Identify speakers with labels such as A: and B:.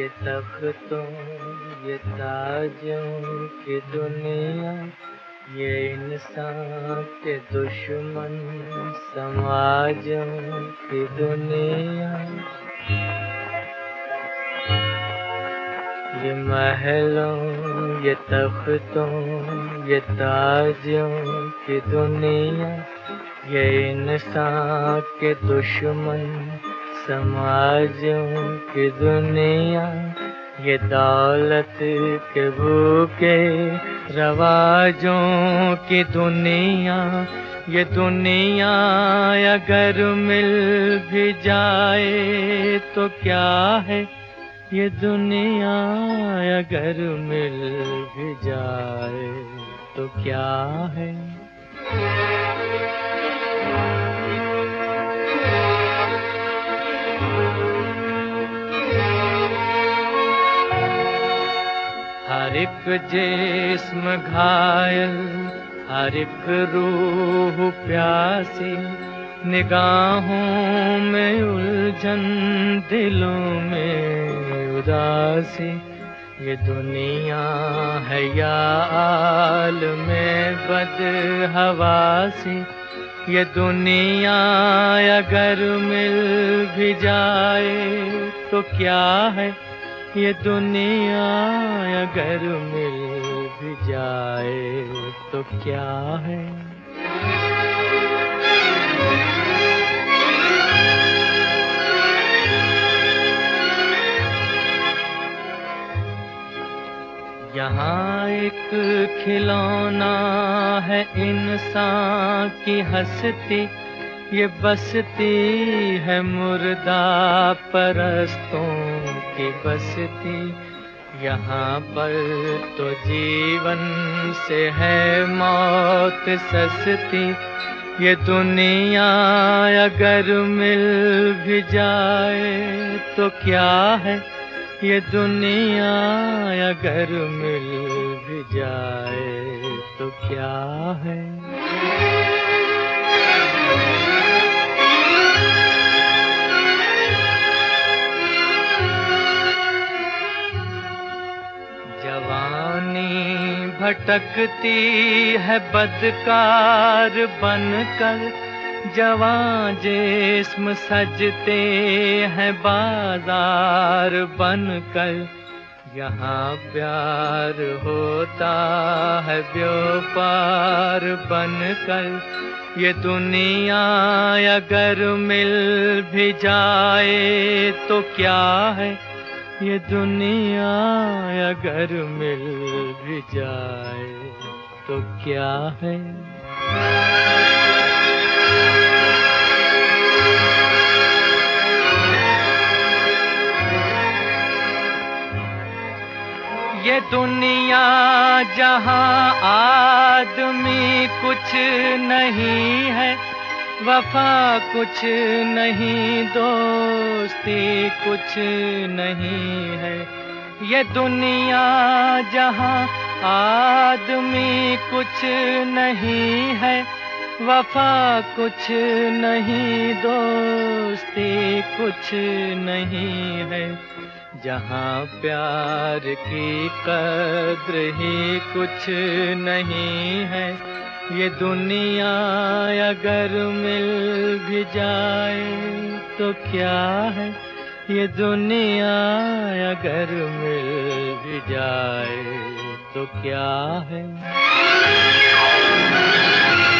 A: ये तख्तों ये ताजों की दुनिया, ये इंसान के दुश्मन समाजों की दुनिया। ये महलों ये तख्तों ये ताजों की दुनिया, ये इंसान के दुश्मन समाजों की दुनिया। ये दौलत के भूखे रवाजों की दुनिया। ये दुनिया अगर मिल भी जाए तो क्या है, ये दुनिया अगर मिल भी जाए तो क्या है। हर एक जिस्म घायल, हर एक रूह प्यासी, निगाहों में उलझन, दिलों में उदासी। ये दुनिया है या आलमे बदहवासी। ये दुनिया अगर मिल भी जाए तो क्या है, ये दुनिया अगर मिल भी जाए तो क्या है। यहाँ एक खिलौना है इंसान की हस्ती, ये बसती है मुर्दा परस्तों की बसती। यहाँ पर तो जीवन से है मौत सस्ती। ये दुनिया अगर मिल भी जाए तो क्या है, ये दुनिया अगर मिल भी जाए तो क्या है। जवानी भटकती है बदकार बनकर, जवां जिस्म सजते हैं बाजार बनकर। यहाँ प्यार होता है व्यापार बनकर। ये दुनिया अगर मिल भी जाए तो क्या है, ये दुनिया अगर मिल भी जाए तो क्या है। ये दुनिया जहाँ आदमी कुछ नहीं है, वफा कुछ नहीं, दोस्ती कुछ नहीं है। ये दुनिया जहाँ आदमी कुछ नहीं है, वफा कुछ नहीं, दोस्ती कुछ नहीं है। जहाँ प्यार की कद्र ही कुछ नहीं है, ये दुनिया अगर मिल भी जाए तो क्या है, ये दुनिया अगर मिल भी जाए तो क्या है।